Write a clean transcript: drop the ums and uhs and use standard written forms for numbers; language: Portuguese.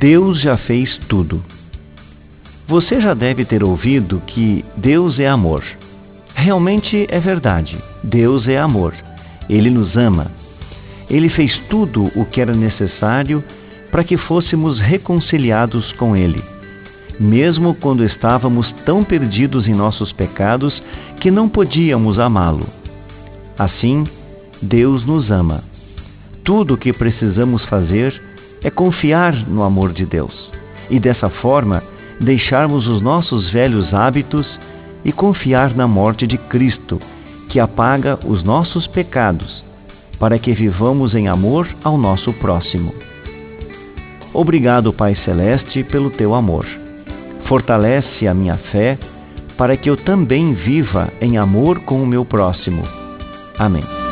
Deus já fez tudo. Você já deve ter ouvido que Deus é amor. Realmente é verdade. Deus é amor. Ele nos ama. Ele fez tudo o que era necessário para que fôssemos reconciliados com Ele, mesmo quando estávamos tão perdidos em nossos pecados que não podíamos amá-lo. Assim, Deus nos ama. Tudo o que precisamos fazer é confiar no amor de Deus e, dessa forma, deixarmos os nossos velhos hábitos e confiar na morte de Cristo, que apaga os nossos pecados, para que vivamos em amor ao nosso próximo. Obrigado, Pai Celeste, pelo teu amor. Fortalece a minha fé para que eu também viva em amor com o meu próximo. Amém.